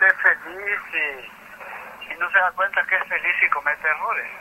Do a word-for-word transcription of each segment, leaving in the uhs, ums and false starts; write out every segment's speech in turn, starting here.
es feliz y, y no se da cuenta que es feliz y comete errores.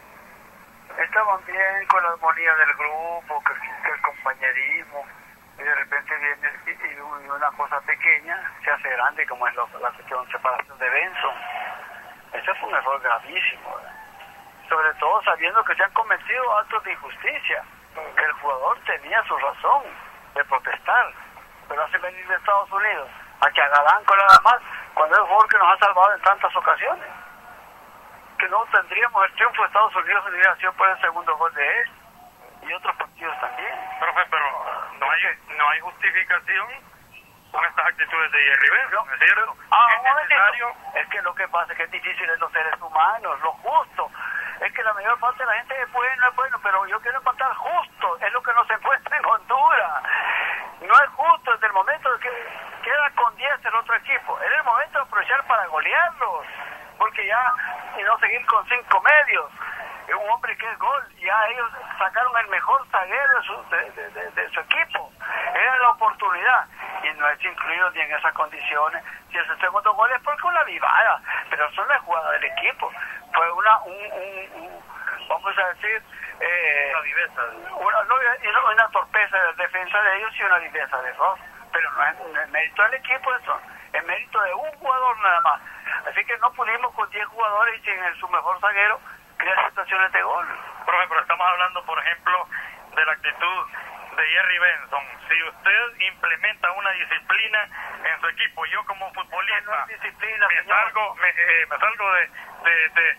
Estaban bien con la armonía del grupo, que, que el compañerismo, y de repente viene y, y una cosa pequeña se hace grande, como es lo, la cuestión de separación de Benson. Ese fue un error gravísimo, ¿verdad? Sobre todo sabiendo que se han cometido actos de injusticia, que el jugador tenía su razón de protestar, pero hace venir de Estados Unidos a que agarran con nada más, cuando es el jugador que nos ha salvado en tantas ocasiones, que no tendríamos el triunfo de Estados Unidos si hubiera sido por el segundo gol de él, y otros partidos también. Profe, pero no hay, no hay justificación con estas actitudes de Jerry Benson, ¿es cierto? Ah, es necesario. Es que lo que pasa es que es difícil en los seres humanos, lo justo. Es que la mayor parte de la gente es bueno, es bueno, pero yo quiero encontrar justo, es lo que no se encuentra en Honduras. No es justo desde el momento que queda con diez el otro equipo. Es el momento de aprovechar para golearlos, porque ya, y no seguir con cinco medios. Un hombre que es gol, ya ellos sacaron el mejor zaguero de su, de, de, de, de su equipo. Era la oportunidad, y no es incluido ni en esas condiciones. Si ese segundo gol es porque una vivada, pero eso no es jugada del equipo. Fue una, un, un, un vamos a decir, eh, una viveza, una, no, una torpeza de defensa de ellos y una viveza de error. Pero no es, no es mérito del equipo eso, es mérito de un jugador nada más. Así que no pudimos con diez jugadores y sin el, su mejor zaguero crear situaciones de gol. Profe, pero estamos hablando, por ejemplo, de la actitud de Jerry Benson. Si usted implementa una disciplina en su equipo, yo como futbolista no disciplina, me, salgo, me, eh, me salgo de, de, de,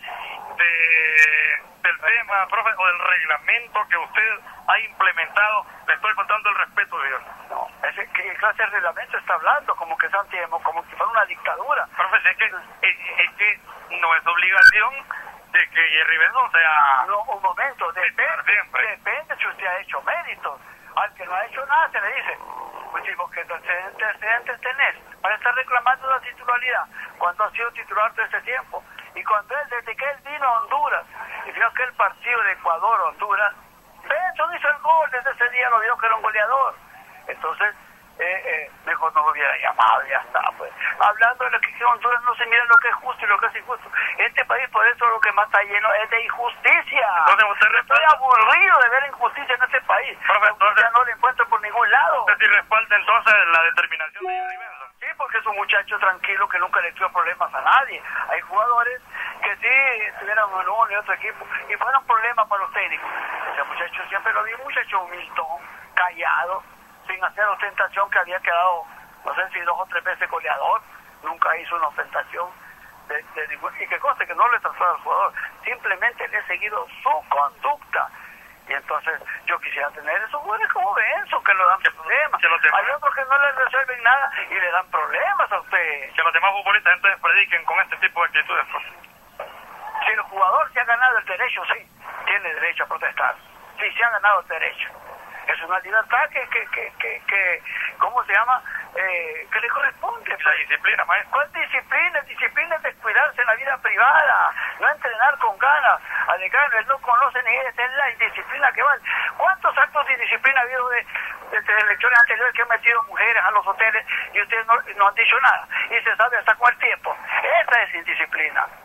de del tema, profe, o del reglamento que usted ha implementado, le estoy faltando el respeto de Dios. No, ese, ¿qué clase de reglamento está hablando? Como que Santiago, como si fuera una dictadura. Profe, es que, es, es que no es obligación de que Jerry Benson sea... No, un momento, depende, depende si usted ha hecho méritos. Al que no ha hecho nada se le dice, pues si vos que antecedentes tenés para estar reclamando la titularidad cuando ha sido titular todo este tiempo. Y cuando él, desde que él vino a Honduras, y vio que el partido de Ecuador-Honduras, Benson hizo el gol, desde ese día lo vio que era un goleador. Entonces, eh, eh, mejor no lo hubiera llamado, ya está, pues. Hablando de lo que en Honduras no se mira lo que es justo y lo que es injusto. Este país, por eso, lo que más está lleno es de injusticia. Entonces, usted Estoy respalda... aburrido de ver injusticia en este país. Profe, entonces, ya no le encuentro por ningún lado. ¿Usted sí respalda entonces la determinación de Jerry Benson? Sí, porque es un muchacho tranquilo que nunca le dio problemas a nadie. Hay jugadores que sí estuvieron en uno y otro equipo y fueron problemas para los técnicos. Ese muchacho siempre lo vi, un muchacho humildón, callado, sin hacer ostentación, que había quedado, no sé si dos o tres veces goleador, nunca hizo una ostentación de, de ningún, y que conste que no le trató al jugador, simplemente le he seguido su conducta. Y entonces yo quisiera tener esos jugadores como Benson, que le dan problemas. Que los demás, hay otros que no les resuelven nada y le dan problemas a usted. Que los demás futbolistas entonces prediquen con este tipo de actitudes. Si el jugador se ha ganado el derecho, sí, tiene derecho a protestar. Sí, se ha ganado el derecho. Es una libertad que, que, que, que, que ¿cómo se llama? Eh, que le corresponde. La disciplina, maestro. ¿Cuál disciplina? Disciplina es descuidarse en la vida privada, no entrenar con ganas. Alejandro, él no conoce ni es, es la indisciplina que vale. ¿Cuántos actos de indisciplina ha habido de, de, de elecciones anteriores que han metido mujeres a los hoteles y ustedes no, no han dicho nada? Y se sabe hasta cuál tiempo. Esa es indisciplina.